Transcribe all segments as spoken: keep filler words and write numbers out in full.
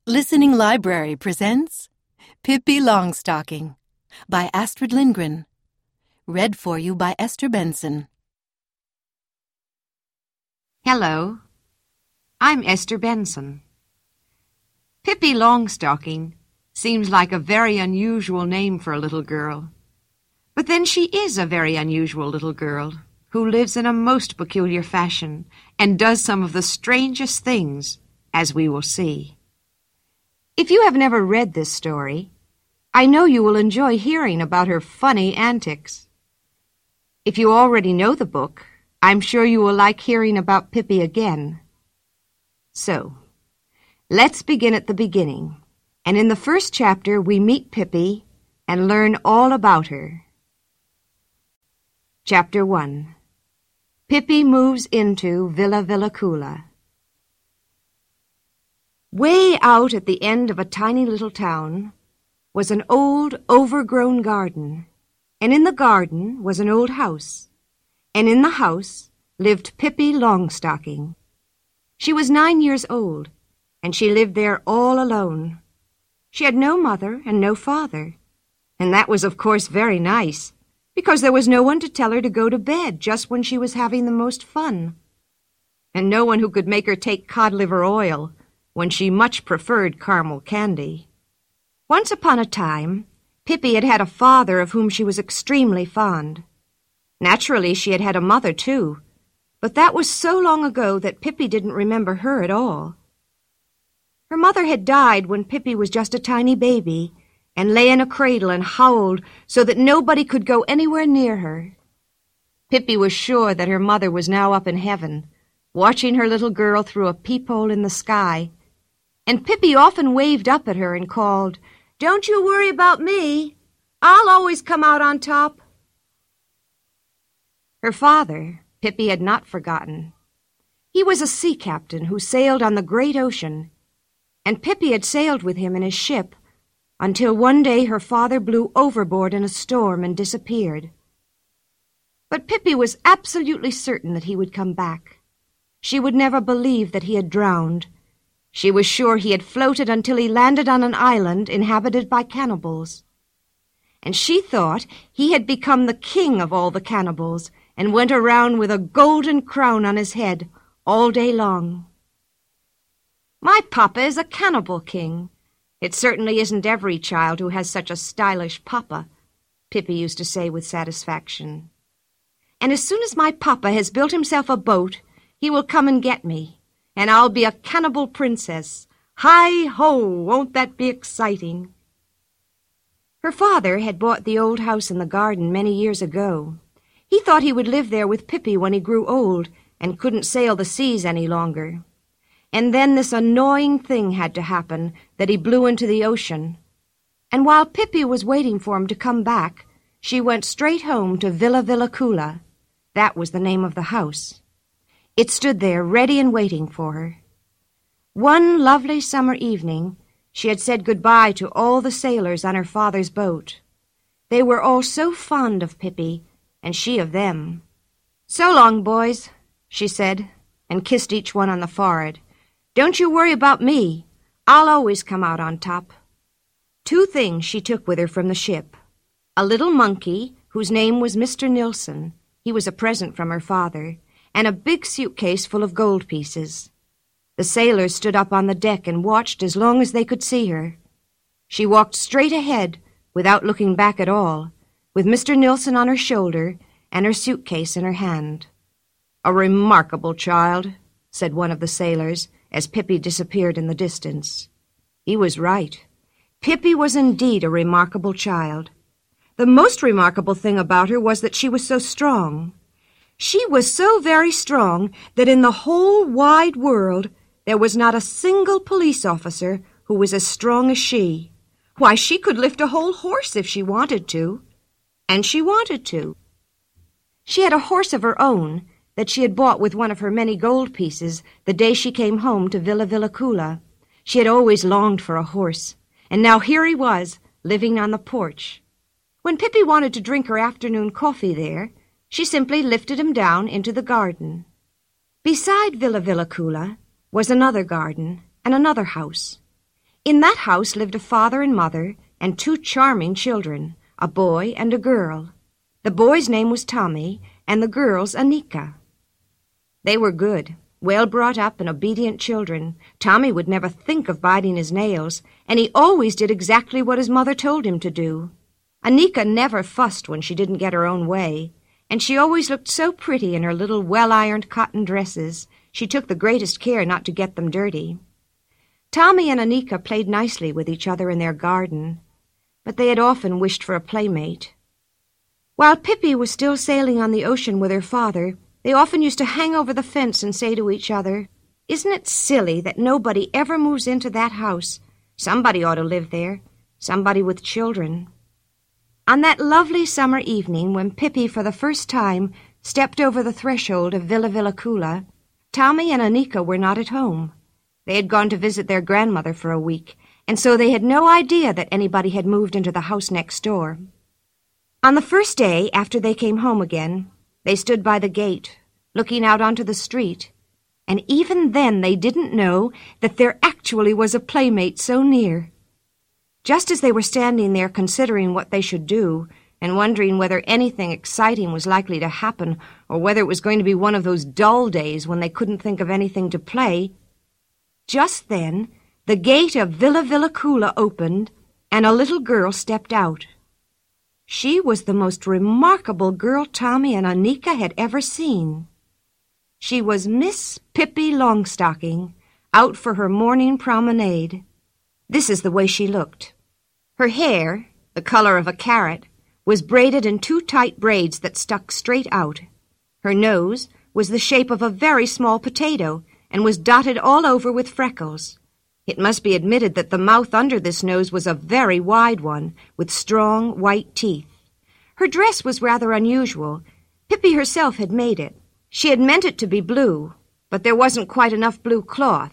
Listening Library presents Pippi Longstocking by Astrid Lindgren. Read for you by Esther Benson. Hello, I'm Esther Benson. Pippi Longstocking seems like a very unusual name for a little girl. But then she is a very unusual little girl who lives in a most peculiar fashion and does some of the strangest things, as we will see. If you have never read this story, I know you will enjoy hearing about her funny antics. If you already know the book, I'm sure you will like hearing about Pippi again. So, let's begin at the beginning, and in the first chapter we meet Pippi and learn all about her. Chapter one. Pippi moves into Villa Villacula. Way out at the end of a tiny little town was an old, overgrown garden, and in the garden was an old house, and in the house lived Pippi Longstocking. She was nine years old, and she lived there all alone. She had no mother and no father, and that was of course very nice, because there was no one to tell her to go to bed just when she was having the most fun, and no one who could make her take cod liver oil when she much preferred caramel candy. Once upon a time, Pippi had had a father of whom she was extremely fond. Naturally, she had had a mother, too, but that was so long ago that Pippi didn't remember her at all. Her mother had died when Pippi was just a tiny baby and lay in a cradle and howled so that nobody could go anywhere near her. Pippi was sure that her mother was now up in heaven, watching her little girl through a peephole in the sky, and Pippi often waved up at her and called, "Don't you worry about me. I'll always come out on top." Her father, Pippi had not forgotten. He was a sea captain who sailed on the great ocean, and Pippi had sailed with him in his ship until one day her father blew overboard in a storm and disappeared. But Pippi was absolutely certain that he would come back. She would never believe that he had drowned. She was sure he had floated until he landed on an island inhabited by cannibals. And she thought he had become the king of all the cannibals and went around with a golden crown on his head all day long. "My papa is a cannibal king. It certainly isn't every child who has such a stylish papa," Pippi used to say with satisfaction. "And as soon as my papa has built himself a boat, he will come and get me, and I'll be a cannibal princess. Hi-ho, won't that be exciting?" Her father had bought the old house in the garden many years ago. He thought he would live there with Pippi when he grew old and couldn't sail the seas any longer. And then this annoying thing had to happen, that he blew into the ocean. And while Pippi was waiting for him to come back, she went straight home to Villa Villacula. That was the name of the house. It stood there ready and waiting for her. One lovely summer evening, she had said goodbye to all the sailors on her father's boat. They were all so fond of Pippi, and she of them. "So long, boys," she said, and kissed each one on the forehead. "Don't you worry about me. I'll always come out on top." Two things she took with her from the ship: a little monkey, whose name was Mister Nilsson, he was a present from her father, and a big suitcase full of gold pieces. The sailors stood up on the deck and watched as long as they could see her. She walked straight ahead, without looking back at all, with Mister Nilsson on her shoulder and her suitcase in her hand. "A remarkable child," said one of the sailors, as Pippi disappeared in the distance. He was right. Pippi was indeed a remarkable child. The most remarkable thing about her was that she was so strong. She was so very strong that in the whole wide world there was not a single police officer who was as strong as she. Why, she could lift a whole horse if she wanted to. And she wanted to. She had a horse of her own that she had bought with one of her many gold pieces the day she came home to Villa Villacula. She had always longed for a horse, and now here he was, living on the porch. When Pippi wanted to drink her afternoon coffee there, she simply lifted him down into the garden. Beside Villa Villacula was another garden and another house. In that house lived a father and mother and two charming children, a boy and a girl. The boy's name was Tommy, and the girl's Anika. They were good, well brought up and obedient children. Tommy would never think of biting his nails, and he always did exactly what his mother told him to do. Anika never fussed when she didn't get her own way, and she always looked so pretty in her little well-ironed cotton dresses. She took the greatest care not to get them dirty. Tommy and Anika played nicely with each other in their garden, but they had often wished for a playmate. While Pippi was still sailing on the ocean with her father, they often used to hang over the fence and say to each other, "Isn't it silly that nobody ever moves into that house? Somebody ought to live there, somebody with children." On that lovely summer evening, when Pippi for the first time stepped over the threshold of Villa Villacula, Tommy and Anika were not at home. They had gone to visit their grandmother for a week, and so they had no idea that anybody had moved into the house next door. On the first day after they came home again, they stood by the gate, looking out onto the street, and even then they didn't know that there actually was a playmate so near. Just as they were standing there considering what they should do, and wondering whether anything exciting was likely to happen, or whether it was going to be one of those dull days when they couldn't think of anything to play, just then the gate of Villa Villacula opened, and a little girl stepped out. She was the most remarkable girl Tommy and Anika had ever seen. She was Miss Pippi Longstocking, out for her morning promenade. This is the way she looked. Her hair, the color of a carrot, was braided in two tight braids that stuck straight out. Her nose was the shape of a very small potato and was dotted all over with freckles. It must be admitted that the mouth under this nose was a very wide one, with strong white teeth. Her dress was rather unusual. Pippi herself had made it. She had meant it to be blue, but there wasn't quite enough blue cloth.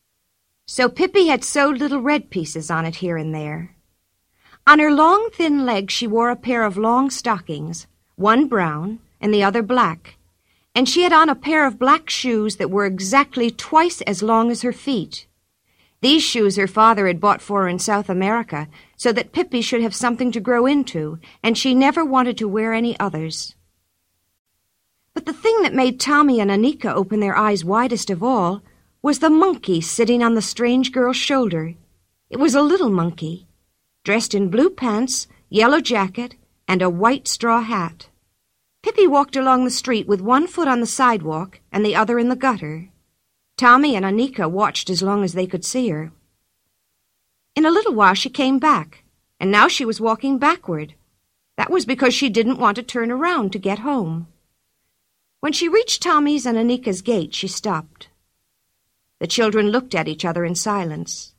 So Pippi had sewed little red pieces on it here and there. On her long, thin legs she wore a pair of long stockings, one brown and the other black, and she had on a pair of black shoes that were exactly twice as long as her feet. These shoes her father had bought for her in South America, so that Pippi should have something to grow into, and she never wanted to wear any others. But the thing that made Tommy and Anika open their eyes widest of all was the monkey sitting on the strange girl's shoulder. It was a little monkey, dressed in blue pants, yellow jacket, and a white straw hat. Pippi walked along the street with one foot on the sidewalk and the other in the gutter. Tommy and Anika watched as long as they could see her. In a little while she came back, and now she was walking backward. That was because she didn't want to turn around to get home. When she reached Tommy's and Anika's gate, she stopped. The children looked at each other in silence.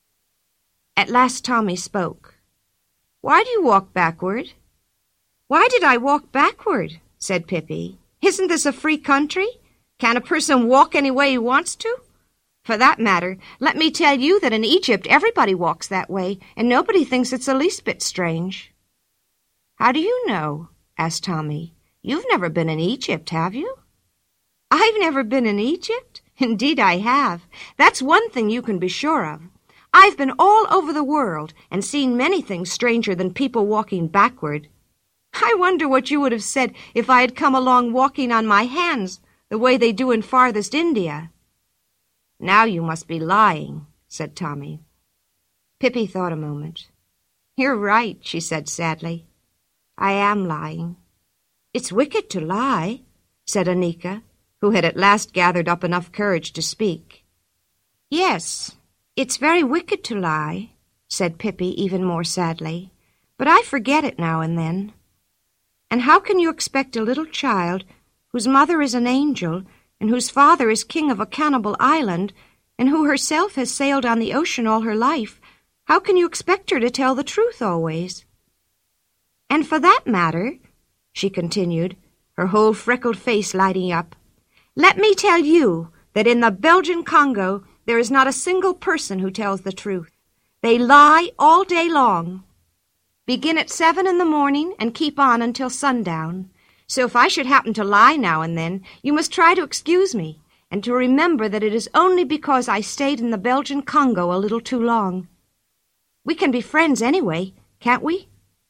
At last Tommy spoke. "Why do you walk backward?" "Why did I walk backward?" said Pippi. "Isn't this a free country? Can a person walk any way he wants to? For that matter, let me tell you that in Egypt everybody walks that way, and nobody thinks it's the least bit strange." "How do you know?" asked Tommy. "You've never been in Egypt, have you?" "I've never been in Egypt? Indeed I have. That's one thing you can be sure of. I've been all over the world and seen many things stranger than people walking backward. I wonder what you would have said if I had come along walking on my hands, the way they do in farthest India." "Now you must be lying," said Tommy. Pippi thought a moment. "You're right," she said sadly. "I am lying." "It's wicked to lie," said Anika, who had at last gathered up enough courage to speak. "Yes, it's very wicked to lie," said Pippi even more sadly, "but I forget it now and then. And how can you expect a little child whose mother is an angel and whose father is king of a cannibal island and who herself has sailed on the ocean all her life, how can you expect her to tell the truth always? And for that matter," she continued, her whole freckled face lighting up, "let me tell you that in the Belgian Congo there is not a single person who tells the truth. They lie all day long. Begin at seven in the morning and keep on until sundown. So if I should happen to lie now and then, you must try to excuse me, and to remember that it is only because I stayed in the Belgian Congo a little too long. We can be friends anyway, can't we?"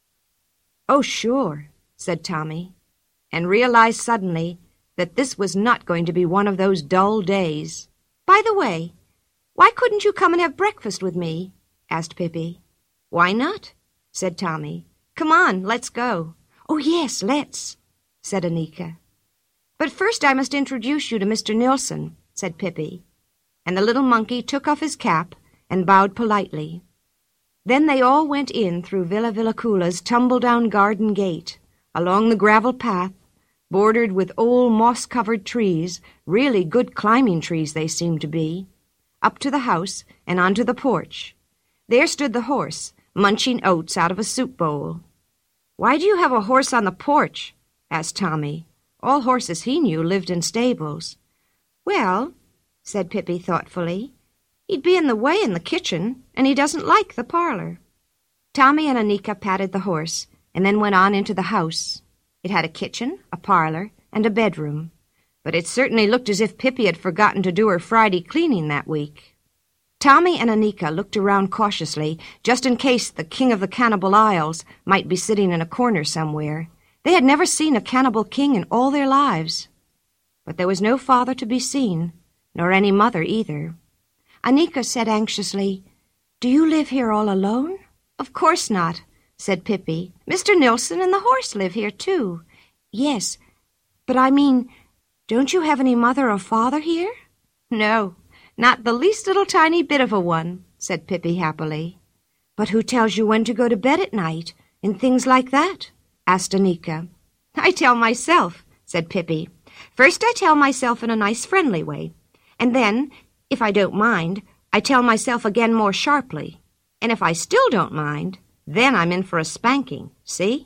"Oh, sure," said Tommy, and realized suddenly that this was not going to be one of those dull days. "By the way, why couldn't you come and have breakfast with me?" asked Pippi. "Why not?" said Tommy. "Come on, let's go." "Oh, yes, let's," said Annika. "But first I must introduce you to Mister Nilsson," said Pippi, and the little monkey took off his cap and bowed politely. Then they all went in through Villa Villacula's tumble-down garden gate, along the gravel path, bordered with old moss-covered trees, really good climbing trees they seemed to be, up to the house and onto the porch. There stood the horse, munching oats out of a soup bowl. "Why do you have a horse on the porch?" asked Tommy. All horses he knew lived in stables. "Well," said Pippi thoughtfully, "he'd be in the way in the kitchen, and he doesn't like the parlor." Tommy and Annika patted the horse, and then went on into the house. It had a kitchen, a parlor, and a bedroom, but it certainly looked as if Pippi had forgotten to do her Friday cleaning that week. Tommy and Annika looked around cautiously, just in case the King of the Cannibal Isles might be sitting in a corner somewhere. They had never seen a cannibal king in all their lives. But there was no father to be seen, nor any mother either. Annika said anxiously, "Do you live here all alone?" "Of course not," said Pippi. "Mister Nilsson and the horse live here, too." "Yes, but I mean, don't you have any mother or father here?" "No, not the least little tiny bit of a one," said Pippi happily. "But who tells you when to go to bed at night, and things like that?" asked Annika. "I tell myself," said Pippi. "First I tell myself in a nice friendly way, and then, if I don't mind, I tell myself again more sharply. And if I still don't mind, then I'm in for a spanking, see?"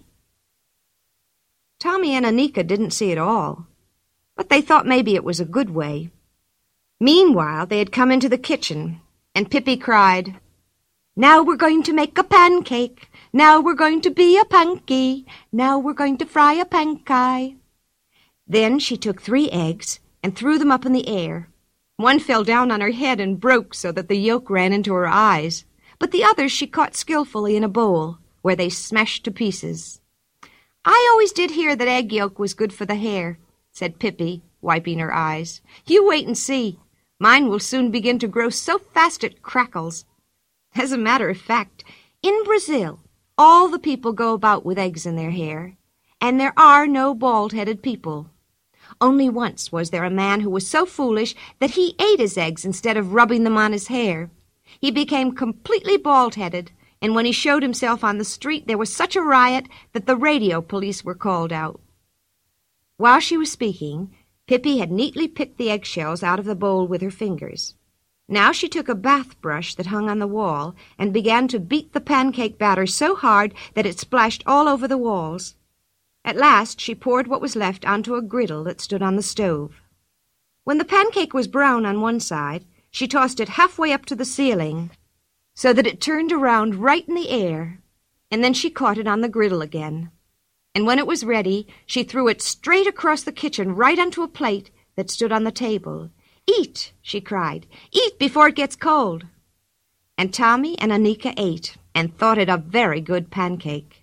Tommy and Annika didn't see it all, but they thought maybe it was a good way. Meanwhile, they had come into the kitchen, and Pippi cried, "Now we're going to make a pancake. Now we're going to be a punky. Now we're going to fry a pankai." Then she took three eggs and threw them up in the air. One fell down on her head and broke so that the yolk ran into her eyes, but the others she caught skillfully in a bowl, where they smashed to pieces. "I always did hear that egg yolk was good for the hair," said Pippi, wiping her eyes. "You wait and see. Mine will soon begin to grow so fast it crackles. As a matter of fact, in Brazil, all the people go about with eggs in their hair, and there are no bald-headed people. Only once was there a man who was so foolish that he ate his eggs instead of rubbing them on his hair. He became completely bald-headed, and when he showed himself on the street, there was such a riot that the radio police were called out." While she was speaking, Pippi had neatly picked the eggshells out of the bowl with her fingers. Now she took a bath brush that hung on the wall and began to beat the pancake batter so hard that it splashed all over the walls. At last she poured what was left onto a griddle that stood on the stove. When the pancake was brown on one side, she tossed it halfway up to the ceiling so that it turned around right in the air, and then she caught it on the griddle again. And when it was ready, she threw it straight across the kitchen right onto a plate that stood on the table. "Eat," she cried. "Eat before it gets cold." And Tommy and Annika ate and thought it a very good pancake.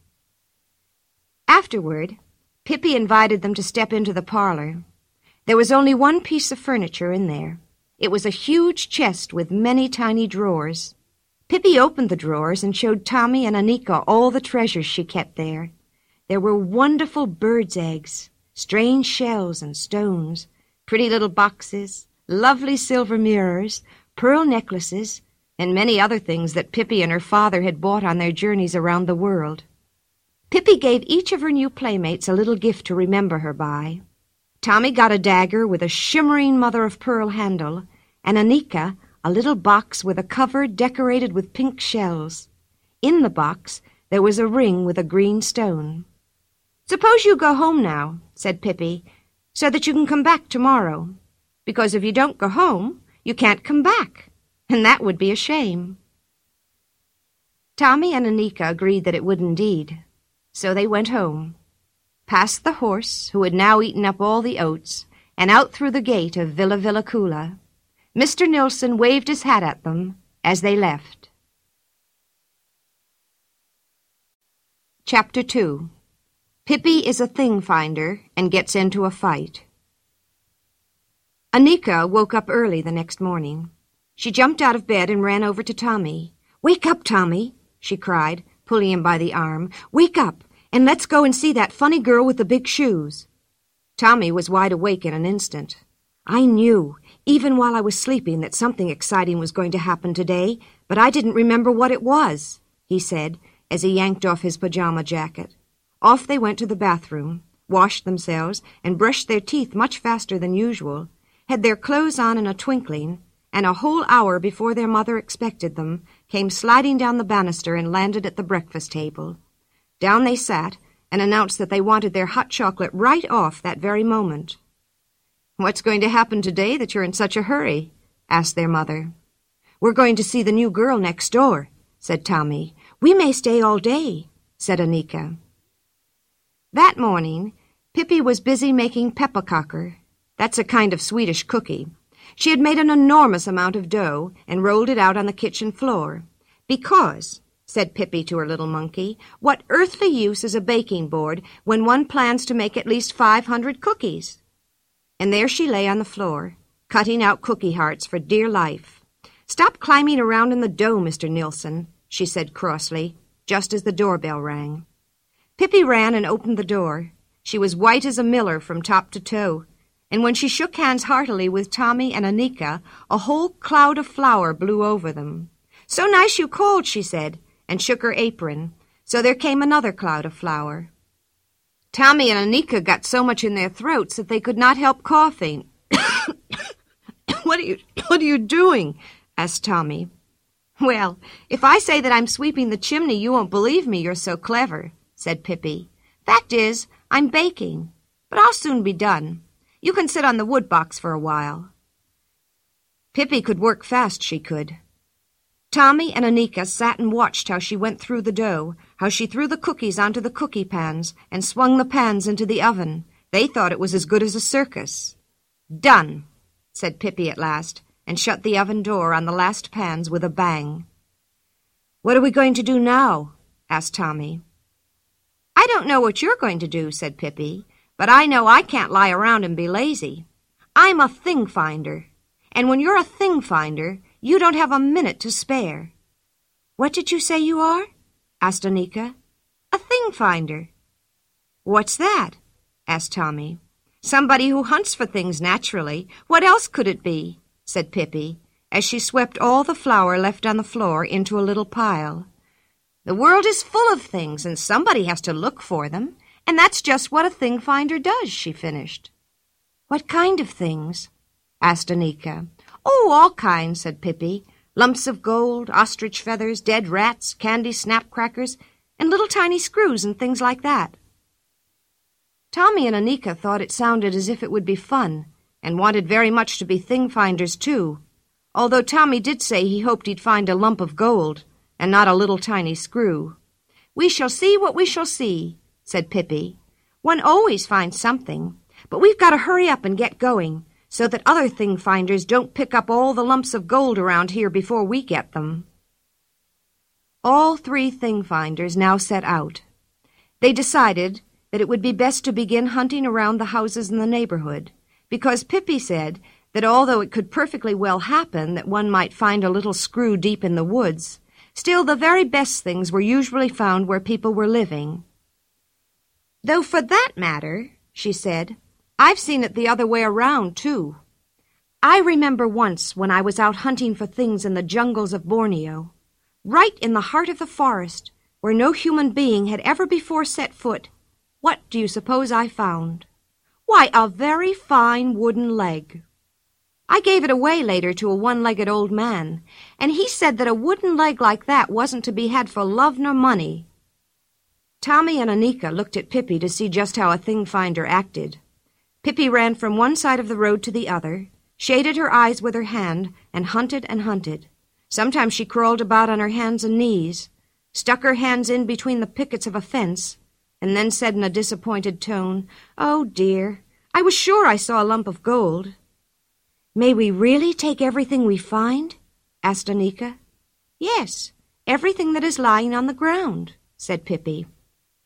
Afterward, Pippi invited them to step into the parlor. There was only one piece of furniture in there. It was a huge chest with many tiny drawers. Pippi opened the drawers and showed Tommy and Annika all the treasures she kept there. There were wonderful birds' eggs, strange shells and stones, pretty little boxes, lovely silver mirrors, pearl necklaces, and many other things that Pippi and her father had bought on their journeys around the world. Pippi gave each of her new playmates a little gift to remember her by. Tommy got a dagger with a shimmering mother-of-pearl handle, and Annika a little box with a cover decorated with pink shells. In the box there was a ring with a green stone. "Suppose you go home now," said Pippi, "so that you can come back tomorrow. Because if you don't go home, you can't come back, and that would be a shame." Tommy and Annika agreed that it would indeed. So they went home, past the horse, who had now eaten up all the oats, and out through the gate of Villa Villacula. Mister Nilsson waved his hat at them as they left. Chapter two. Pippi is a thing finder and gets into a fight. Anika woke up early the next morning. She jumped out of bed and ran over to Tommy. "Wake up, Tommy," she cried, pulling him by the arm. "Wake up, and let's go and see that funny girl with the big shoes." Tommy was wide awake in an instant. "I knew, even while I was sleeping, that something exciting was going to happen today, but I didn't remember what it was," he said, as he yanked off his pajama jacket. Off they went to the bathroom, washed themselves, and brushed their teeth much faster than usual, had their clothes on in a twinkling, and a whole hour before their mother expected them, came sliding down the banister and landed at the breakfast table. Down they sat, and announced that they wanted their hot chocolate right off that very moment. "What's going to happen today that you're in such a hurry?" asked their mother. "We're going to see the new girl next door," said Tommy. "We may stay all day," said Anika. That morning, Pippi was busy making pepparkakor. That's a kind of Swedish cookie. She had made an enormous amount of dough and rolled it out on the kitchen floor. "Because," said Pippi to her little monkey, "what earthly use is a baking board when one plans to make at least five hundred cookies?" And there she lay on the floor, cutting out cookie hearts for dear life. "Stop climbing around in the dough, Mister Nilsson," she said crossly, just as the doorbell rang. Pippi ran and opened the door. She was white as a miller from top to toe, and when she shook hands heartily with Tommy and Anika, a whole cloud of flour blew over them. "So nice you called," she said, and shook her apron. So there came another cloud of flour. Tommy and Anika got so much in their throats that they could not help coughing. What are you, what are you doing?" asked Tommy. "Well, if I say that I'm sweeping the chimney, you won't believe me, you're so clever," said Pippi. "Fact is, I'm baking, but I'll soon be done. You can sit on the wood box for a while." Pippi could work fast, she could. Tommy and Anika sat and watched how she went through the dough, how she threw the cookies onto the cookie pans and swung the pans into the oven. They thought it was as good as a circus. "Done," said Pippi at last, and shut the oven door on the last pans with a bang. "What are we going to do now?" asked Tommy. "I don't know what you're going to do," said Pippi, "but I know I can't lie around and be lazy. I'm a thing finder, and when you're a thing finder, you don't have a minute to spare." "What did you say you are?" asked Anika. "A thing finder." "What's that?" asked Tommy. "Somebody who hunts for things naturally. What else could it be?" said Pippi, as she swept all the flour left on the floor into a little pile. "The world is full of things, and somebody has to look for them, and that's just what a thing finder does," she finished. "What kind of things?" asked Anika. "Oh, all kinds," said Pippi. "Lumps of gold, ostrich feathers, dead rats, candy snap crackers, and little tiny screws and things like that." Tommy and Anika thought it sounded as if it would be fun, and wanted very much to be thing finders too, although Tommy did say he hoped he'd find a lump of gold and not a little tiny screw. "We shall see what we shall see," said Pippi. "One always finds something, but we've got to hurry up and get going, so that other thing finders don't pick up all the lumps of gold around here before we get them." All three thing finders now set out. They decided that it would be best to begin hunting around the houses in the neighborhood, because Pippi said that although it could perfectly well happen that one might find a little screw deep in the woods, still the very best things were usually found where people were living. "Though for that matter," she said, "I've seen it the other way around, too. I remember once when I was out hunting for things in the jungles of Borneo, right in the heart of the forest, where no human being had ever before set foot. What do you suppose I found? Why, a very fine wooden leg. I gave it away later to a one-legged old man, and he said that a wooden leg like that wasn't to be had for love nor money." Tommy and Anika looked at Pippi to see just how a thing finder acted. Pippi ran from one side of the road to the other, shaded her eyes with her hand, and hunted and hunted. Sometimes she crawled about on her hands and knees, stuck her hands in between the pickets of a fence, and then said in a disappointed tone, "Oh, dear, I was sure I saw a lump of gold." "May we really take everything we find?" asked Anika. "Yes, everything that is lying on the ground," said Pippi.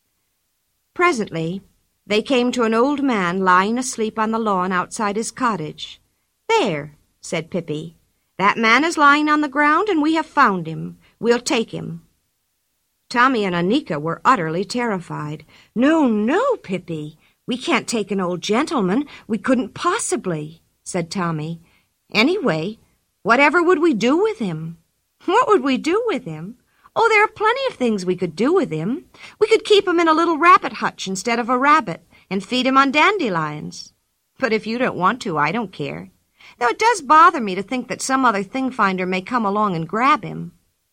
Presently, they came to an old man lying asleep on the lawn outside his cottage. "There," said Pippi. "That man is lying on the ground, and we have found him. We'll take him." Tommy and Annika were utterly terrified. "No, no, Pippi. We can't take an old gentleman. We couldn't possibly," said Tommy. "Anyway, whatever would we do with him?" "What would we do with him? Oh, there are plenty of things we could do with him. We could keep him in a little rabbit hutch instead of a rabbit, and feed him on dandelions. But if you don't want to, I don't care. Though it does bother me to think that some other thing-finder may come along and grab him."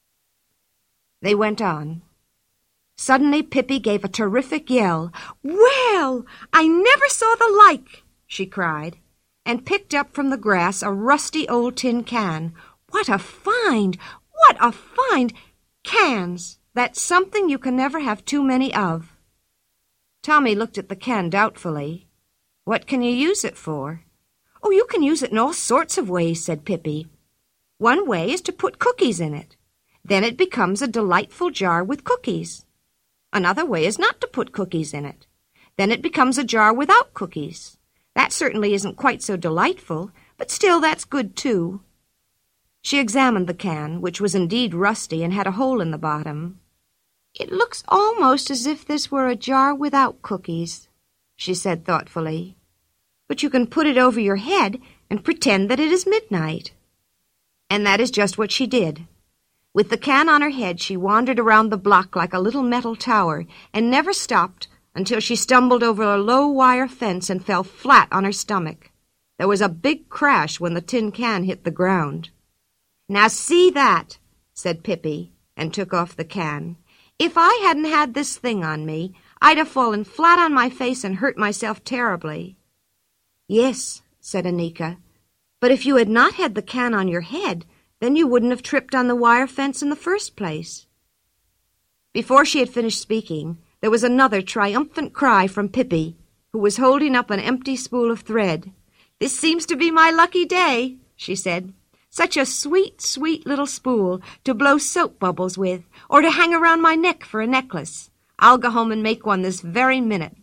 They went on. Suddenly Pippi gave a terrific yell. "Well, I never saw the like!" she cried, and picked up from the grass a rusty old tin can. "What a find! What a find! Cans! That's something you can never have too many of." Tommy looked at the can doubtfully. "What can you use it for?" "Oh, you can use it in all sorts of ways," said Pippi. "One way is to put cookies in it. Then it becomes a delightful jar with cookies. Another way is not to put cookies in it. Then it becomes a jar without cookies. That certainly isn't quite so delightful, but still that's good too." She examined the can, which was indeed rusty and had a hole in the bottom. "It looks almost as if this were a jar without cookies," she said thoughtfully. "But you can put it over your head and pretend that it is midnight." And that is just what she did. With the can on her head, she wandered around the block like a little metal tower, and never stopped until she stumbled over a low wire fence and fell flat on her stomach. There was a big crash when the tin can hit the ground. "Now see that," said Pippi, and took off the can. "If I hadn't had this thing on me, I'd have fallen flat on my face and hurt myself terribly." "Yes," said Annika, "but if you had not had the can on your head, then you wouldn't have tripped on the wire fence in the first place." Before she had finished speaking, there was another triumphant cry from Pippi, who was holding up an empty spool of thread. "This seems to be my lucky day," she said. "Such a sweet, sweet little spool to blow soap bubbles with, or to hang around my neck for a necklace. I'll go home and make one this very minute."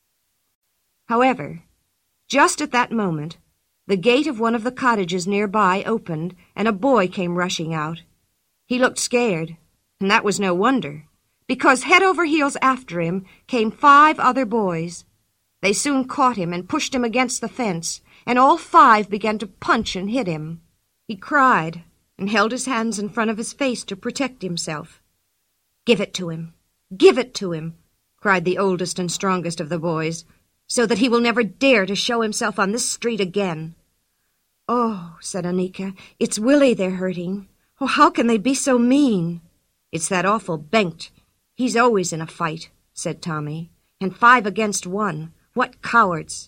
However, just at that moment, the gate of one of the cottages nearby opened, and a boy came rushing out. He looked scared, and that was no wonder, because head over heels after him came five other boys. They soon caught him and pushed him against the fence, and all five began to punch and hit him. He cried and held his hands in front of his face to protect himself. "Give it to him! Give it to him!" cried the oldest and strongest of the boys, "so that he will never dare to show himself on this street again." "Oh," said Annika, "it's Willie they're hurting. Oh, how can they be so mean?" "It's that awful Bengt. He's always in a fight," said Tommy. "And five against one. What cowards!"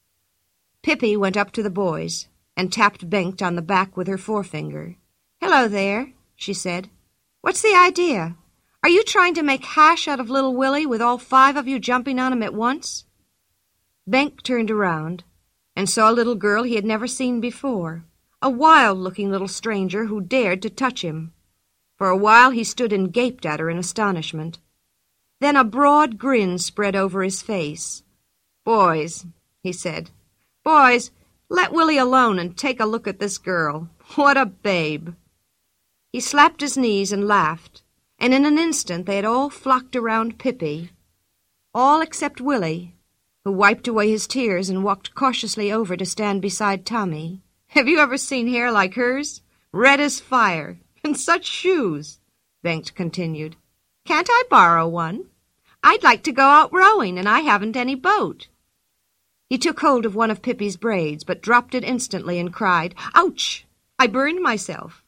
Pippi went up to the boys and tapped Bengt on the back with her forefinger. "Hello there," she said. "What's the idea? Are you trying to make hash out of little Willie with all five of you jumping on him at once?" Bengt turned around and saw a little girl he had never seen before, a wild-looking little stranger who dared to touch him. For a while he stood and gaped at her in astonishment. Then a broad grin spread over his face. "Boys," he said, "boys, let Willie alone and take a look at this girl. What a babe!" He slapped his knees and laughed, and in an instant they had all flocked around Pippi, all except Willie, who wiped away his tears and walked cautiously over to stand beside Tommy. "Have you ever seen hair like hers? Red as fire. And such shoes," Bengt continued. "Can't I borrow one? I'd like to go out rowing, and I haven't any boat." He took hold of one of Pippi's braids, but dropped it instantly and cried, "Ouch! I burned myself."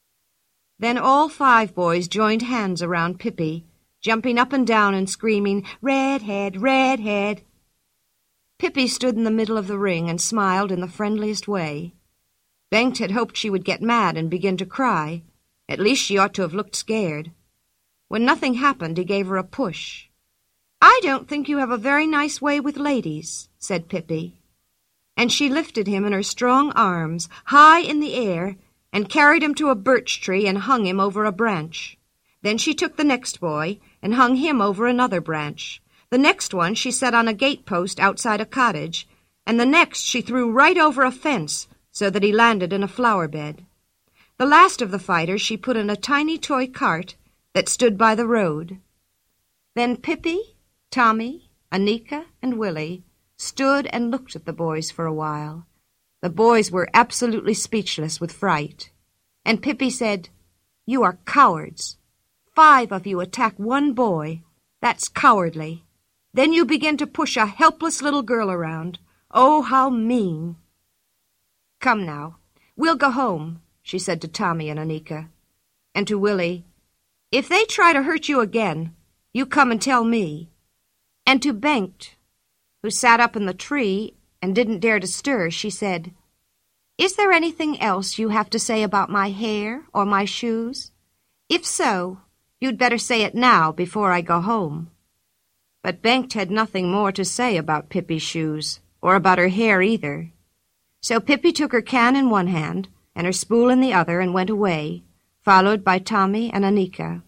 Then all five boys joined hands around Pippi, jumping up and down and screaming, "Redhead, redhead!" Pippi stood in the middle of the ring and smiled in the friendliest way. Bengt had hoped she would get mad and begin to cry. At least she ought to have looked scared. When nothing happened, he gave her a push. "I don't think you have a very nice way with ladies," said Pippi. And she lifted him in her strong arms, high in the air, and carried him to a birch tree and hung him over a branch. Then she took the next boy and hung him over another branch. The next one she set on a gate-post outside a cottage, and the next she threw right over a fence so that he landed in a flower bed. The last of the fighters she put in a tiny toy cart that stood by the road. Then Pippi, Tommy, Anika, and Willie stood and looked at the boys for a while. The boys were absolutely speechless with fright. And Pippi said, "You are cowards. Five of you attack one boy. That's cowardly. Then you begin to push a helpless little girl around. Oh, how mean." "Come now, we'll go home," she said to Tommy and Anika. And to Willie, "If they try to hurt you again, you come and tell me." And to Bengt, who sat up in the tree and didn't dare to stir, she said, "Is there anything else you have to say about my hair or my shoes? If so, you'd better say it now before I go home." But Bengt had nothing more to say about Pippi's shoes, or about her hair either. So Pippi took her can in one hand and her spool in the other and went away, followed by Tommy and Anika.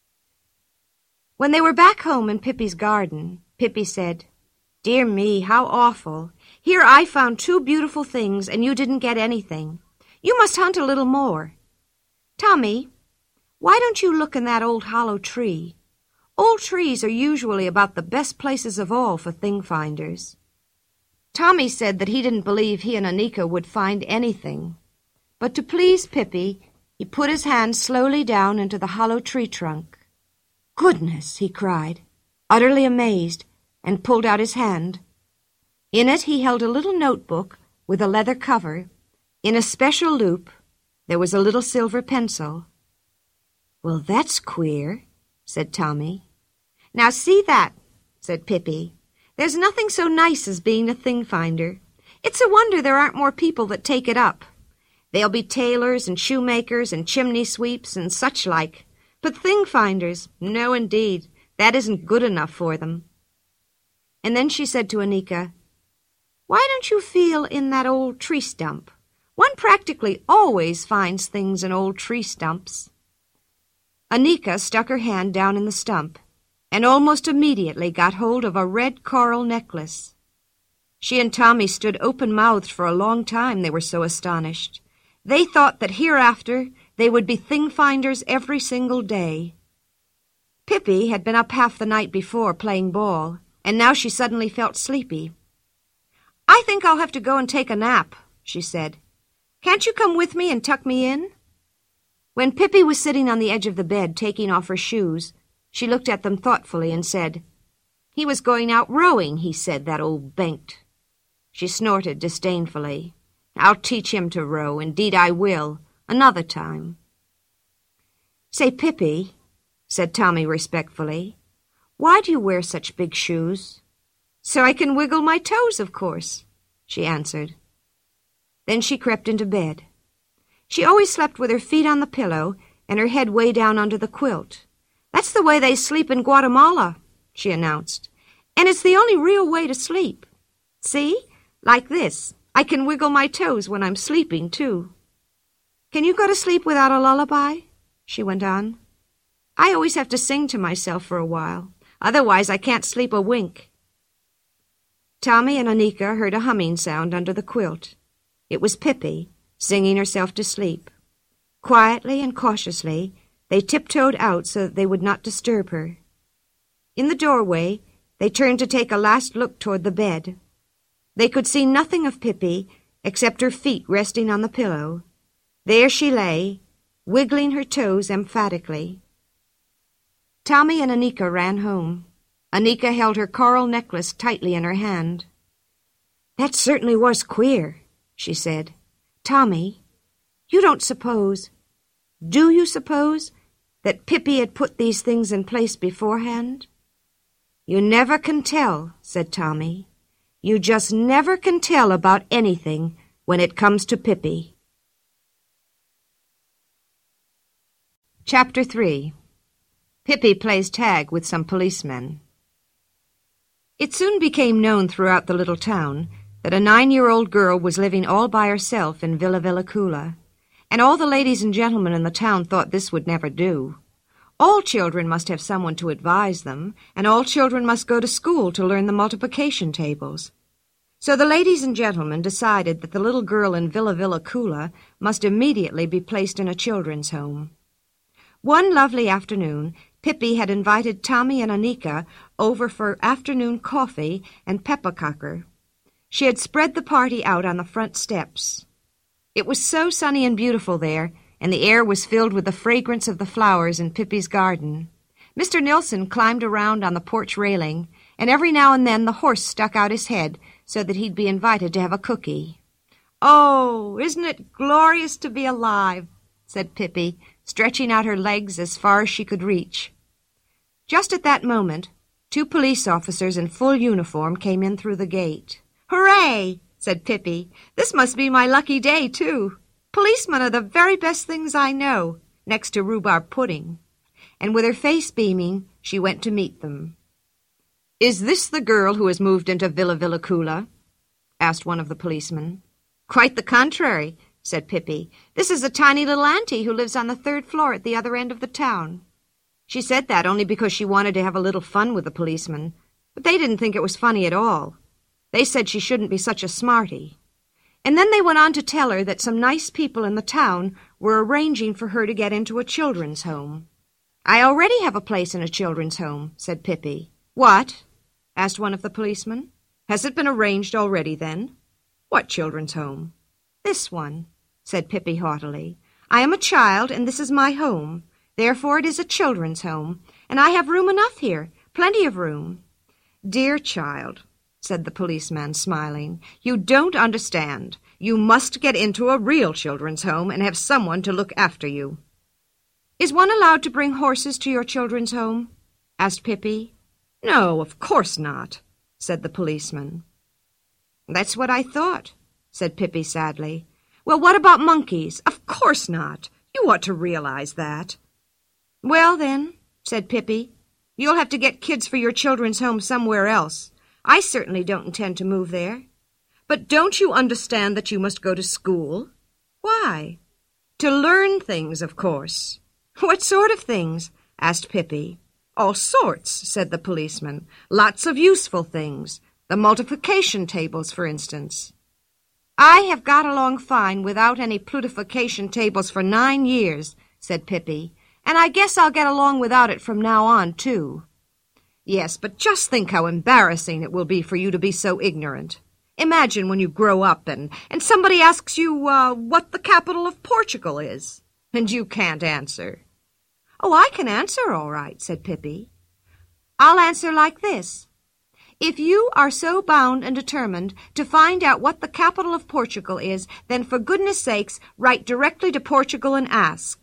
When they were back home in Pippi's garden, Pippi said, "Dear me, how awful. Here I found two beautiful things, and you didn't get anything. You must hunt a little more. Tommy, why don't you look in that old hollow tree? Old trees are usually about the best places of all for thing-finders." Tommy said that he didn't believe he and Anika would find anything. But to please Pippi, he put his hand slowly down into the hollow tree trunk. "Goodness!" he cried, utterly amazed, and pulled out his hand. In it he held a little notebook with a leather cover. In a special loop, there was a little silver pencil. "Well, that's queer," said Tommy. "Now see that," said Pippi. "There's nothing so nice as being a thing-finder. It's a wonder there aren't more people that take it up. There'll be tailors and shoemakers and chimney-sweeps and such like. But thing-finders, no indeed, that isn't good enough for them." And then she said to Anika, "Why don't you feel in that old tree stump? One practically always finds things in old tree stumps." Anika stuck her hand down in the stump, and almost immediately got hold of a red coral necklace. She and Tommy stood open-mouthed for a long time, they were so astonished. They thought that hereafter they would be thing-finders every single day. Pippi had been up half the night before playing ball, and now she suddenly felt sleepy. "I think I'll have to go and take a nap," she said. "Can't you come with me and tuck me in?" When Pippi was sitting on the edge of the bed taking off her shoes, she looked at them thoughtfully and said, "He was going out rowing, he said, that old Bengt." She snorted disdainfully. "I'll teach him to row, indeed I will, another time." "Say, Pippi," said Tommy respectfully, "why do you wear such big shoes?" "So I can wiggle my toes, of course," she answered. Then she crept into bed. She always slept with her feet on the pillow and her head way down under the quilt. "That's the way they sleep in Guatemala," she announced. "And it's the only real way to sleep. See? Like this. I can wiggle my toes when I'm sleeping, too." "Can you go to sleep without a lullaby?" she went on. "I always have to sing to myself for a while. Otherwise I can't sleep a wink." Tommy and Anika heard a humming sound under the quilt. It was Pippi, singing herself to sleep. Quietly and cautiously, they tiptoed out so that they would not disturb her. In the doorway, they turned to take a last look toward the bed. They could see nothing of Pippi except her feet resting on the pillow. There she lay, wiggling her toes emphatically. Tommy and Anika ran home. Anika held her coral necklace tightly in her hand. "That certainly was queer," she said. "Tommy, you don't suppose, do you suppose, that Pippi had put these things in place beforehand?" "You never can tell," said Tommy. "You just never can tell about anything when it comes to Pippi." Chapter three. Pippi plays tag with some policemen. It soon became known throughout the little town that a nine-year-old girl was living all by herself in Villa Villacula, and all the ladies and gentlemen in the town thought this would never do. All children must have someone to advise them, and all children must go to school to learn the multiplication tables. So the ladies and gentlemen decided that the little girl in Villa Villa Kula must immediately be placed in a children's home. One lovely afternoon, Pippi had invited Tommy and Annika over for afternoon coffee and pepperkaker. She had spread the party out on the front steps. It was so sunny and beautiful there, and the air was filled with the fragrance of the flowers in Pippi's garden. Mister Nilsson climbed around on the porch railing, and every now and then the horse stuck out his head so that he'd be invited to have a cookie. "Oh, isn't it glorious to be alive?" said Pippi, stretching out her legs as far as she could reach. Just at that moment, two police officers in full uniform came in through the gate. "Hooray!" said Pippi. "This must be my lucky day, too. Policemen are the very best things I know, next to rhubarb pudding." And with her face beaming, she went to meet them. "Is this the girl who has moved into Villa Villa Kula?" asked one of the policemen. "Quite the contrary," said Pippi. "This is a tiny little auntie who lives on the third floor at the other end of the town." She said that only because she wanted to have a little fun with the policemen, but they didn't think it was funny at all. They said she shouldn't be such a smarty. And then they went on to tell her that some nice people in the town were arranging for her to get into a children's home. "I already have a place in a children's home," said Pippi. "What?" asked one of the policemen. "Has it been arranged already, then?" "What children's home?" "This one," said Pippi haughtily. "I am a child, and this is my home. Therefore it is a children's home, and I have room enough here, plenty of room." "Dear child," said the policeman, smiling, "you don't understand. You must get into a real children's home and have someone to look after you." "Is one allowed to bring horses to your children's home?" asked Pippi. "No, of course not," said the policeman. "That's what I thought," said Pippi sadly. "Well, what about monkeys? Of course not. You ought to realize that." "Well, then," said Pippi, "you'll have to get kids for your children's home somewhere else. I certainly don't intend to move there." "But don't you understand that you must go to school?" "Why?" "To learn things, of course." "What sort of things?" asked Pippi. "All sorts," said the policeman. "Lots of useful things. The multiplication tables, for instance." "I have got along fine without any plutification tables for nine years," said Pippi, "and I guess I'll get along without it from now on, too." "Yes, but just think how embarrassing it will be for you to be so ignorant. Imagine when you grow up and, and somebody asks you uh, what the capital of Portugal is, and you can't answer." "Oh, I can answer all right," said Pippi. "I'll answer like this. If you are so bound and determined to find out what the capital of Portugal is, then for goodness sakes write directly to Portugal and ask."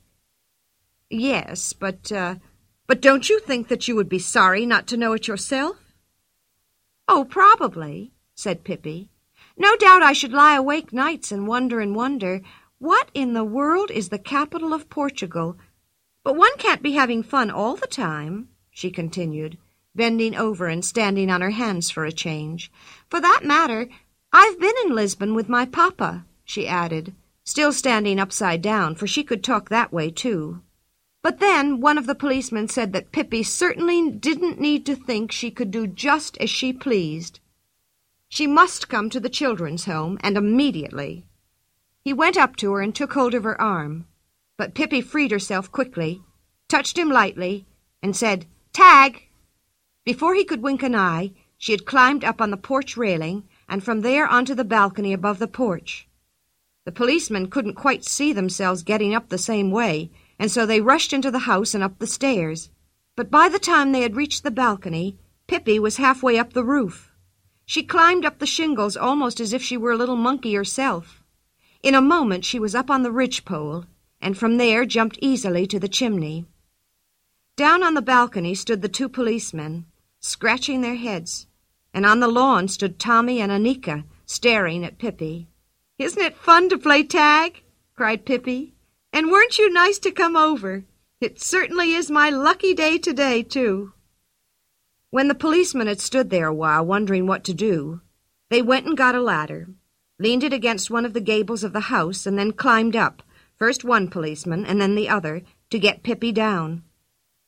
"Yes, but, uh, but don't you think that you would be sorry not to know it yourself?" "Oh, probably," said Pippi. "No doubt I should lie awake nights and wonder and wonder, what in the world is the capital of Portugal? But one can't be having fun all the time," she continued, bending over and standing on her hands for a change. "For that matter, I've been in Lisbon with my papa," she added, still standing upside down, for she could talk that way, too. But then one of the policemen said that Pippi certainly didn't need to think she could do just as she pleased. She must come to the children's home, and immediately. He went up to her and took hold of her arm, but Pippi freed herself quickly, touched him lightly, and said, "Tag!" Before he could wink an eye, she had climbed up on the porch railing, and from there onto the balcony above the porch. The policemen couldn't quite see themselves getting up the same way, and so they rushed into the house and up the stairs. But by the time they had reached the balcony, Pippi was halfway up the roof. She climbed up the shingles almost as if she were a little monkey herself. In a moment she was up on the ridgepole, and from there jumped easily to the chimney. Down on the balcony stood the two policemen, scratching their heads, and on the lawn stood Tommy and Annika, staring at Pippi. "Isn't it fun to play tag?" cried Pippi. "And weren't you nice to come over? It certainly is my lucky day today, too." When the policemen had stood there a while wondering what to do, they went and got a ladder, leaned it against one of the gables of the house, and then climbed up, first one policeman and then the other, to get Pippi down.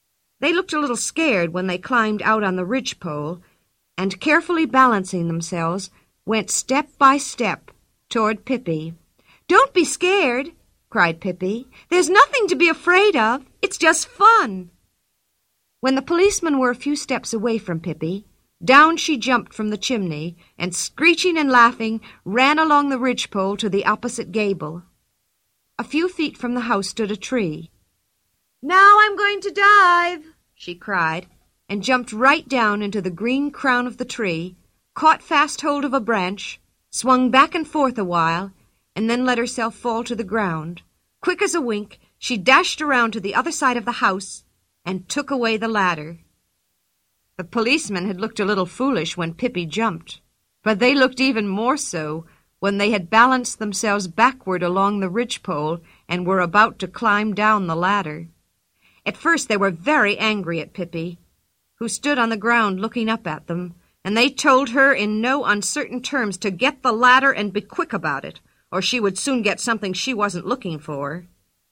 They looked a little scared when they climbed out on the ridgepole, and carefully balancing themselves, went step by step toward Pippi. "Don't be scared," cried Pippi. "There's nothing to be afraid of. It's just fun." When the policemen were a few steps away from Pippi, down she jumped from the chimney, and screeching and laughing, ran along the ridgepole to the opposite gable. A few feet from the house stood a tree. "Now I'm going to dive," she cried, and jumped right down into the green crown of the tree, caught fast hold of a branch, swung back and forth a while, and then let herself fall to the ground. Quick as a wink, she dashed around to the other side of the house and took away the ladder. The policemen had looked a little foolish when Pippi jumped, but they looked even more so when they had balanced themselves backward along the ridgepole and were about to climb down the ladder. At first they were very angry at Pippi, who stood on the ground looking up at them, and they told her in no uncertain terms to get the ladder and be quick about it, or she would soon get something she wasn't looking for.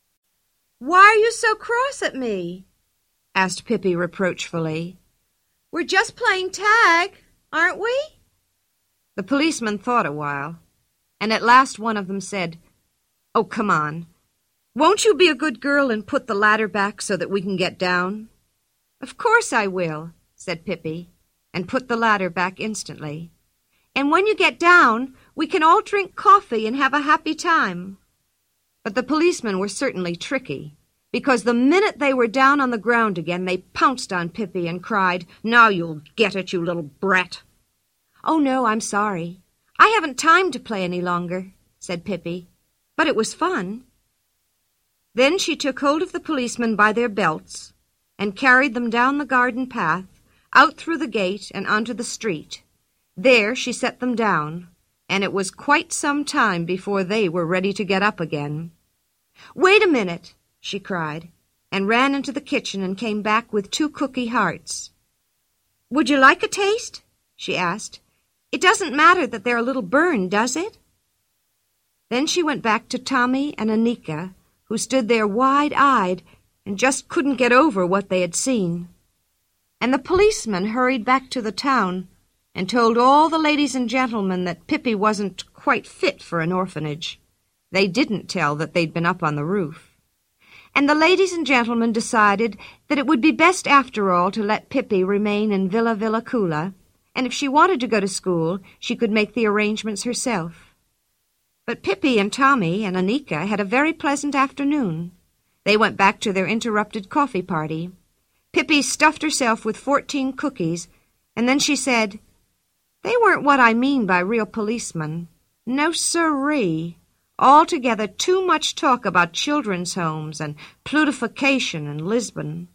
"Why are you so cross at me?" asked Pippi reproachfully. "We're just playing tag, aren't we?" The policeman thought a while, and at last one of them said, "Oh, come on. Won't you be a good girl and put the ladder back so that we can get down?" "Of course I will," said Pippi, and put the ladder back instantly. "And when you get down, we can all drink coffee and have a happy time." But the policemen were certainly tricky, because the minute they were down on the ground again, they pounced on Pippi and cried, "Now you'll get it, you little brat." "Oh, no, I'm sorry. I haven't time to play any longer," said Pippi, "but it was fun." Then she took hold of the policemen by their belts and carried them down the garden path, out through the gate and onto the street. There she set them down, and it was quite some time before they were ready to get up again. "Wait a minute," she cried, and ran into the kitchen and came back with two cookie hearts. "Would you like a taste?" she asked. "It doesn't matter that they're a little burned, does it?" Then she went back to Tommy and Anika, who stood there wide-eyed and just couldn't get over what they had seen. And the policeman hurried back to the town and told all the ladies and gentlemen that Pippi wasn't quite fit for an orphanage. They didn't tell that they'd been up on the roof. And the ladies and gentlemen decided that it would be best after all to let Pippi remain in Villa Villacula, and if she wanted to go to school, she could make the arrangements herself. But Pippi and Tommy and Anika had a very pleasant afternoon. They went back to their interrupted coffee party. Pippi stuffed herself with fourteen cookies, and then she said, "They weren't what I mean by real policemen. No siree. Altogether too much talk about children's homes and plutification in Lisbon."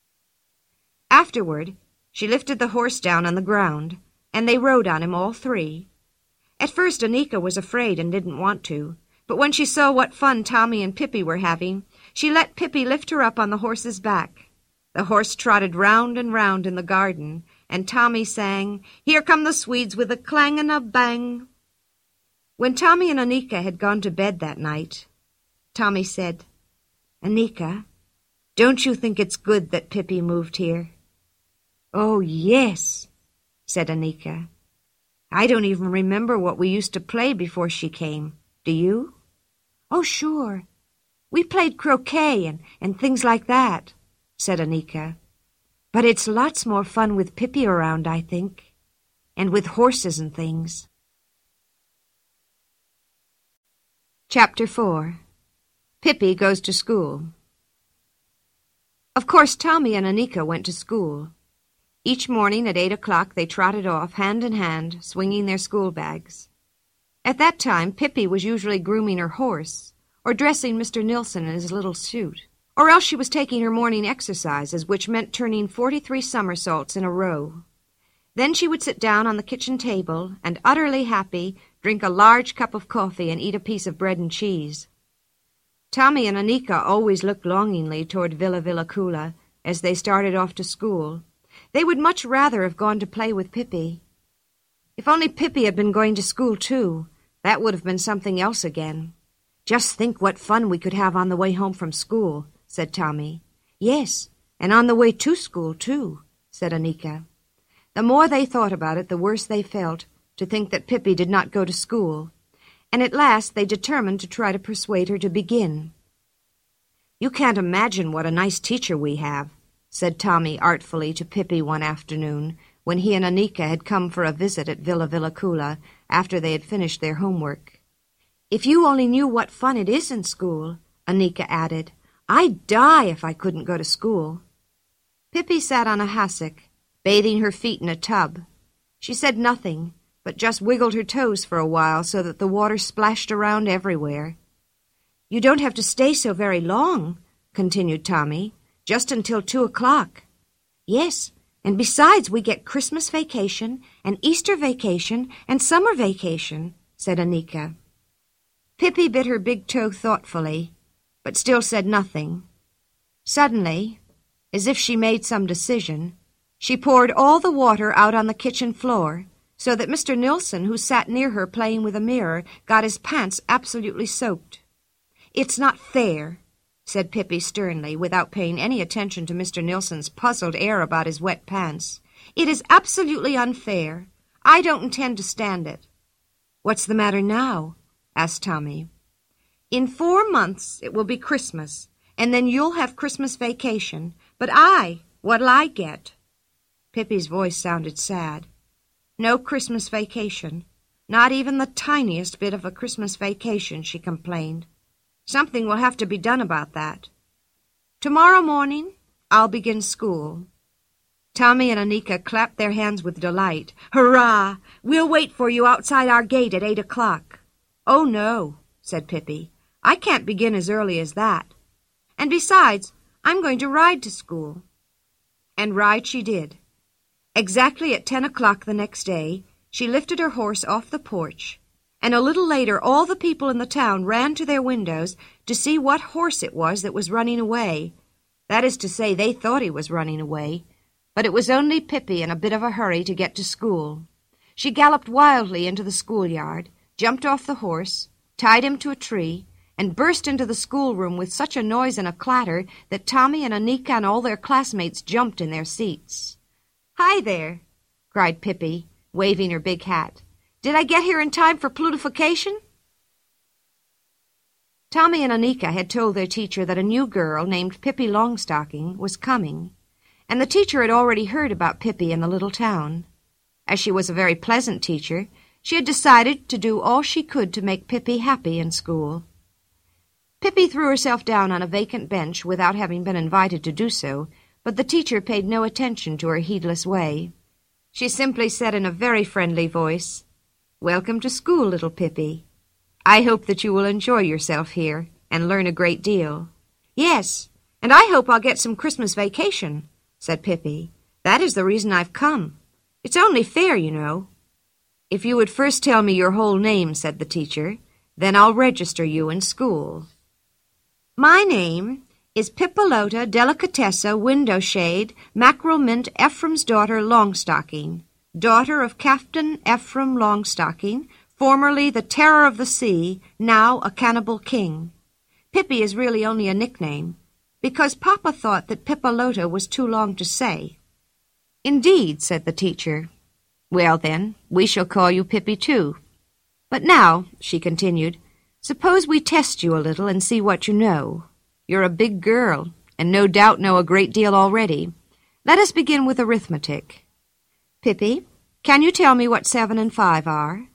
Afterward, she lifted the horse down on the ground, and they rode on him all three. At first Anika was afraid and didn't want to, but when she saw what fun Tommy and Pippi were having, she let Pippi lift her up on the horse's back. The horse trotted round and round in the garden, and Tommy sang, "Here come the Swedes with a clang and a bang." When Tommy and Anika had gone to bed that night, Tommy said, "Anika, don't you think it's good that Pippi moved here?" "Oh, yes," said Anika. "I don't even remember what we used to play before she came. Do you?" "Oh, sure. We played croquet and, and things like that," said Anika. "But it's lots more fun with Pippi around, I think, and with horses and things." Chapter four. Pippi Goes to School. Of course, Tommy and Anika went to school. Each morning at eight o'clock they trotted off, hand in hand, swinging their school bags. At that time, Pippi was usually grooming her horse, or dressing Mister Nilsson in his little suit, or else she was taking her morning exercises, which meant turning forty-three somersaults in a row. Then she would sit down on the kitchen table and, utterly happy, drink a large cup of coffee and eat a piece of bread and cheese. Tommy and Anika always looked longingly toward Villa Villacula as they started off to school. They would much rather have gone to play with Pippi. If only Pippi had been going to school, too, that would have been something else again. "Just think what fun we could have on the way home from school," said Tommy. "Yes, and on the way to school, too," said Anika. The more they thought about it, the worse they felt, to think that Pippi did not go to school, and at last they determined to try to persuade her to begin. "You can't imagine what a nice teacher we have," said Tommy artfully to Pippi one afternoon, when he and Anika had come for a visit at Villa Villacula after they had finished their homework. "If you only knew what fun it is in school," Anika added. "I'd die if I couldn't go to school." Pippi sat on a hassock, bathing her feet in a tub. She said nothing, but just wiggled her toes for a while so that the water splashed around everywhere. "You don't have to stay so very long," continued Tommy, "just until two o'clock." "Yes, and besides we get Christmas vacation and Easter vacation and summer vacation," said Anika. Pippi bit her big toe thoughtfully, but still said nothing. Suddenly, as if she made some decision, she poured all the water out on the kitchen floor, so that Mister Nilsson, who sat near her playing with a mirror, got his pants absolutely soaked. "It's not fair," said Pippi sternly, without paying any attention to Mister Nilsson's puzzled air about his wet pants. "It is absolutely unfair. I don't intend to stand it." "What's the matter now?" asked Tommy. "In four months it will be Christmas, and then you'll have Christmas vacation. But I, what'll I get?" Pippi's voice sounded sad. "No Christmas vacation. Not even the tiniest bit of a Christmas vacation," she complained. "Something will have to be done about that. Tomorrow morning I'll begin school." Tommy and Anika clapped their hands with delight. "Hurrah! We'll wait for you outside our gate at eight o'clock." "Oh, no," said Pippi. "I can't begin as early as that. And besides, I'm going to ride to school." And ride she did. Exactly at ten o'clock the next day, she lifted her horse off the porch, and a little later all the people in the town ran to their windows to see what horse it was that was running away. That is to say, they thought he was running away, but it was only Pippi in a bit of a hurry to get to school. She galloped wildly into the schoolyard, jumped off the horse, tied him to a tree, and burst into the schoolroom with such a noise and a clatter that Tommy and Anika and all their classmates jumped in their seats. "Hi there," cried Pippi, waving her big hat. "Did I get here in time for plutification?" Tommy and Anika had told their teacher that a new girl named Pippi Longstocking was coming, and the teacher had already heard about Pippi in the little town. As she was a very pleasant teacher, she had decided to do all she could to make Pippi happy in school. Pippi threw herself down on a vacant bench without having been invited to do so, but the teacher paid no attention to her heedless way. She simply said in a very friendly voice, "Welcome to school, little Pippi. I hope that you will enjoy yourself here and learn a great deal." "Yes, and I hope I'll get some Christmas vacation," said Pippi. "That is the reason I've come. It's only fair, you know." "If you would first tell me your whole name," said the teacher, "then I'll register you in school." "My name is Pippalota Delicatessa Windowshade Mackerel Mint Ephraim's daughter Longstocking, daughter of Captain Ephraim Longstocking, formerly the terror of the sea, now a cannibal king. Pippi is really only a nickname, because Papa thought that Pippalota was too long to say." "Indeed," said the teacher. "Well, then, we shall call you Pippi, too. But now," she continued, "suppose we test you a little and see what you know. You're a big girl, and no doubt know a great deal already. Let us begin with arithmetic. Pippi, can you tell me what seven and five are?"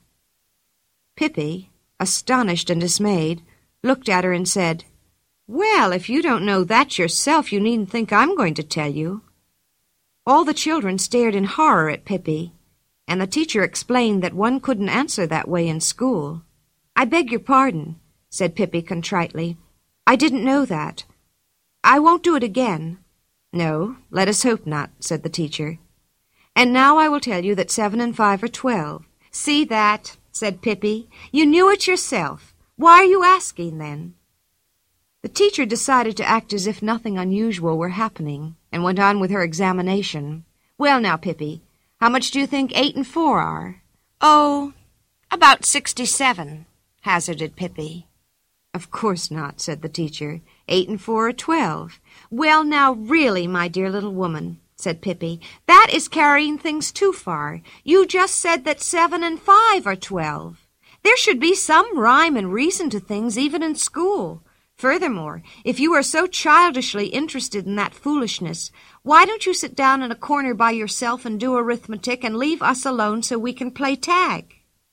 Pippi, astonished and dismayed, looked at her and said, "Well, if you don't know that yourself, you needn't think I'm going to tell you." All the children stared in horror at Pippi, and the teacher explained that one couldn't answer that way in school. "I beg your pardon," said Pippi contritely. "I didn't know that. I won't do it again." "No, let us hope not," said the teacher. "And now I will tell you that seven and five are twelve." "See that," said Pippi. "You knew it yourself. Why are you asking, then?" The teacher decided to act as if nothing unusual were happening, and went on with her examination. "Well, now, Pippi, how much do you think eight and four are?" "Oh, about sixty-seven," hazarded Pippi. "Of course not," said the teacher. "Eight and four are twelve." "Well, now, really, my dear little woman," said Pippi, "that is carrying things too far. You just said that seven and five are twelve. There should be some rhyme and reason to things, even in school. Furthermore, if you are so childishly interested in that foolishness, why don't you sit down in a corner by yourself and do arithmetic and leave us alone so we can play tag?"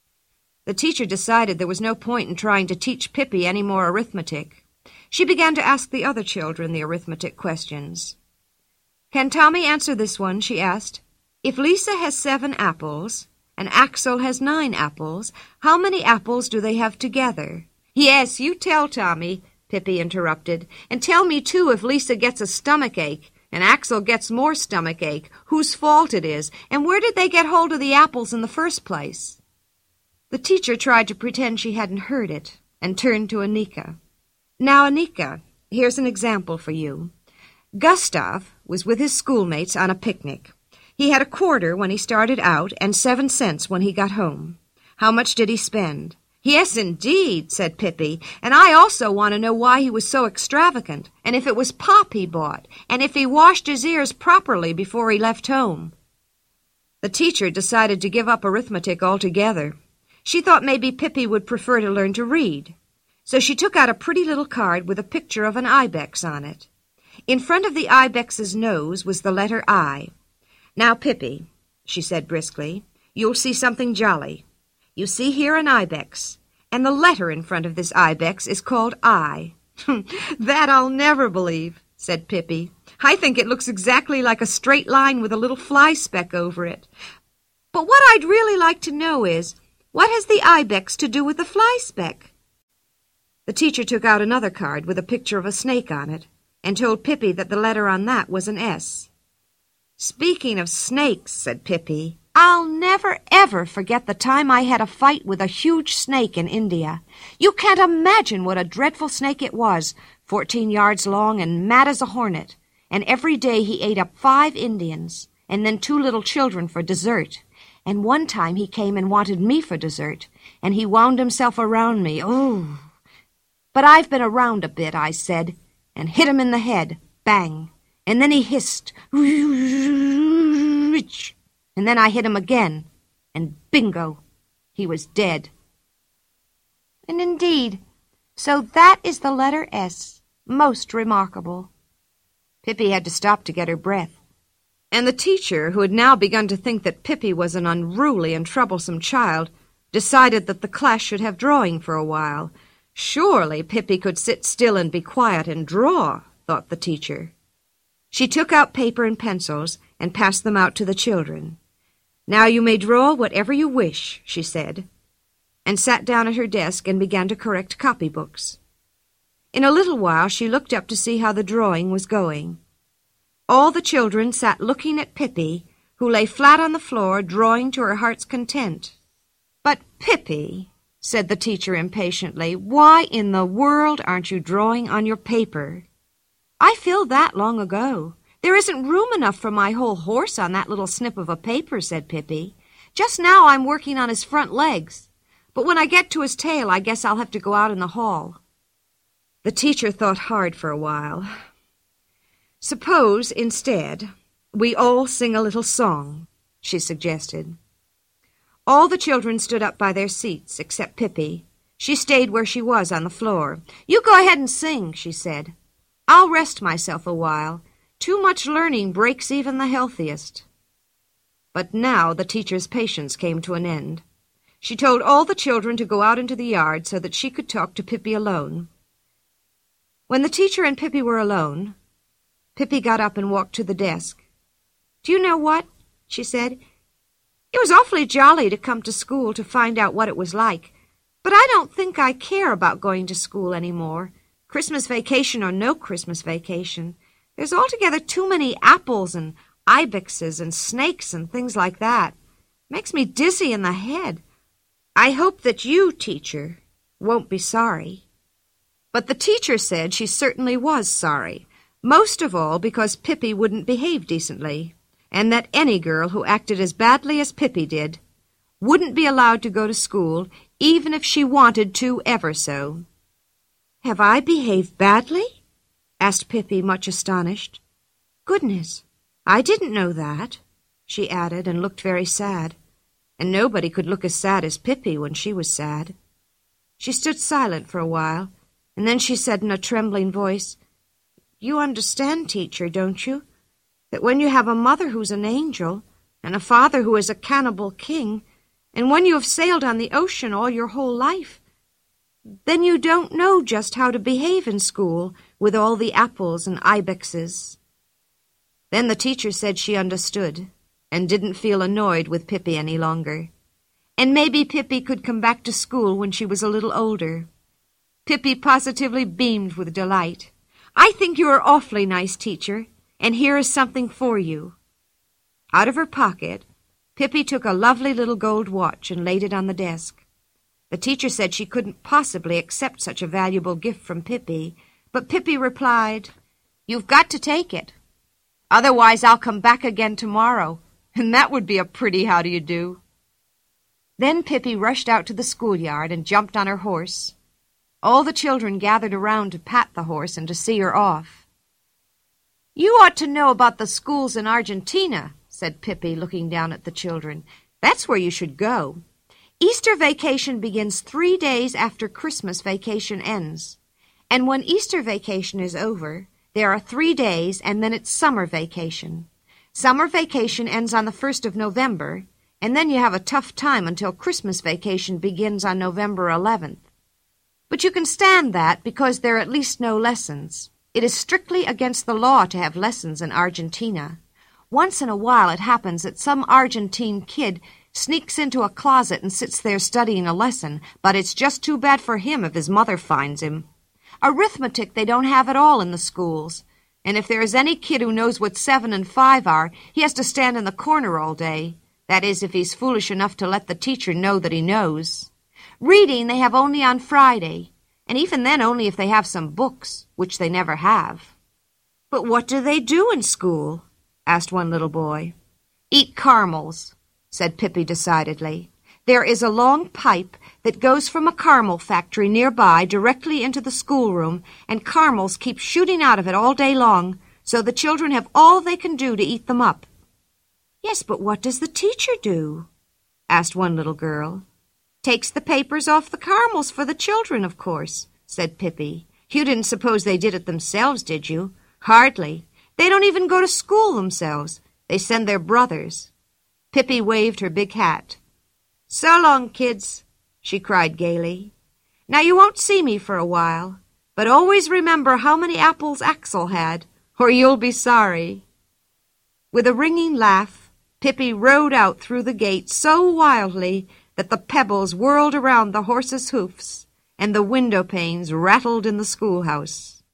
The teacher decided there was no point in trying to teach Pippi any more arithmetic. She began to ask the other children the arithmetic questions. "Can Tommy answer this one?" she asked. "If Lisa has seven apples and Axel has nine apples, how many apples do they have together?" "Yes, you tell Tommy," Pippi interrupted. "And tell me, too, if Lisa gets a stomach ache and Axel gets more stomach ache, whose fault it is, and where did they get hold of the apples in the first place?" The teacher tried to pretend she hadn't heard it and turned to Annika. "Now, Annika, here's an example for you. Gustav was with his schoolmates on a picnic. He had a quarter when he started out and seven cents when he got home. How much did he spend?" "Yes, indeed," said Pippi, "and I also want to know why he was so extravagant, and if it was pop he bought, and if he washed his ears properly before he left home." The teacher decided to give up arithmetic altogether. She thought maybe Pippi would prefer to learn to read. So she took out a pretty little card with a picture of an ibex on it. In front of the ibex's nose was the letter I. "Now, Pippi," she said briskly, "you'll see something jolly. You see here an ibex, and the letter in front of this ibex is called I." "That I'll never believe," said Pippi. "I think it looks exactly like a straight line with a little fly speck over it. But what I'd really like to know is, what has the ibex to do with the fly speck?" The teacher took out another card with a picture of a snake on it and told Pippi that the letter on that was an S. "Speaking of snakes," said Pippi, "I'll never, ever forget the time I had a fight with a huge snake in India. You can't imagine what a dreadful snake it was, fourteen yards long and mad as a hornet, and every day he ate up five Indians and then two little children for dessert. And one time he came and wanted me for dessert, and he wound himself around me. Oh! But I've been around a bit," I said, and hit him in the head. Bang! And then he hissed. And then I hit him again, and bingo! He was dead. And indeed, so that is the letter S. Most remarkable. Pippi had to stop to get her breath. And the teacher, who had now begun to think that Pippi was an unruly and troublesome child, decided that the class should have drawing for a while. Surely Pippi could sit still and be quiet and draw, thought the teacher. She took out paper and pencils and passed them out to the children. "Now you may draw whatever you wish," she said, and sat down at her desk and began to correct copybooks. In a little while she looked up to see how the drawing was going. All the children sat looking at Pippi, who lay flat on the floor, drawing to her heart's content. "But, Pippi," said the teacher impatiently, "why in the world aren't you drawing on your paper?" "I filled that long ago. There isn't room enough for my whole horse on that little snip of a paper," said Pippi. "Just now I'm working on his front legs, but when I get to his tail I guess I'll have to go out in the hall." The teacher thought hard for a while. "Suppose, instead, we all sing a little song," she suggested. All the children stood up by their seats, except Pippi. She stayed where she was on the floor. "You go ahead and sing," she said. "I'll rest myself a while. Too much learning breaks even the healthiest." But now the teacher's patience came to an end. She told all the children to go out into the yard so that she could talk to Pippi alone. When the teacher and Pippi were alone, Pippi got up and walked to the desk. "Do you know what?" she said. "It was awfully jolly to come to school to find out what it was like, but I don't think I care about going to school any more, Christmas vacation or no Christmas vacation. There's altogether too many apples and ibexes and snakes and things like that. Makes me dizzy in the head. I hope that you, teacher, won't be sorry." But the teacher said she certainly was sorry, most of all because Pippi wouldn't behave decently, and that any girl who acted as badly as Pippi did wouldn't be allowed to go to school even if she wanted to ever so. "Have I behaved badly?" asked Pippi, much astonished. "Goodness, I didn't know that," she added, and looked very sad. And nobody could look as sad as Pippi when she was sad. She stood silent for a while, and then she said in a trembling voice, "You understand, teacher, don't you, that when you have a mother who's an angel, and a father who is a cannibal king, and when you have sailed on the ocean all your whole life, then you don't know just how to behave in school with all the apples and ibexes?" Then the teacher said she understood, and didn't feel annoyed with Pippi any longer. And maybe Pippi could come back to school when she was a little older. Pippi positively beamed with delight. "I think you are awfully nice, teacher, and here is something for you." Out of her pocket, Pippi took a lovely little gold watch and laid it on the desk. The teacher said she couldn't possibly accept such a valuable gift from Pippi, but Pippi replied, "You've got to take it. Otherwise I'll come back again tomorrow, and that would be a pretty how-do-you-do." Then Pippi rushed out to the schoolyard and jumped on her horse. All the children gathered around to pat the horse and to see her off. "You ought to know about the schools in Argentina," said Pippi, looking down at the children. "That's where you should go. Easter vacation begins three days after Christmas vacation ends. And when Easter vacation is over, there are three days, and then it's summer vacation. Summer vacation ends on the first of November, and then you have a tough time until Christmas vacation begins on November eleventh. But you can stand that because there are at least no lessons. It is strictly against the law to have lessons in Argentina. Once in a while it happens that some Argentine kid sneaks into a closet and sits there studying a lesson, but it's just too bad for him if his mother finds him. Arithmetic they don't have at all in the schools, and if there is any kid who knows what seven and five are, he has to stand in the corner all day. That is, if he's foolish enough to let the teacher know that he knows. Reading they have only on Friday, and even then only if they have some books, which they never have." "But what do they do in school?" asked one little boy. "Eat caramels," said Pippi decidedly. "There is a long pipe that goes from a caramel factory nearby directly into the schoolroom, and caramels keep shooting out of it all day long, so the children have all they can do to eat them up." "Yes, but what does the teacher do?" asked one little girl. "Takes the papers off the caramels for the children, of course," said Pippi. "You didn't suppose they did it themselves, did you? Hardly. They don't even go to school themselves. They send their brothers." Pippi waved her big hat. "So long, kids," she cried gaily. "Now you won't see me for a while, but always remember how many apples Axel had, or you'll be sorry." With a ringing laugh, Pippi rode out through the gate so wildly that the pebbles whirled around the horse's hoofs, and the window panes rattled in the schoolhouse.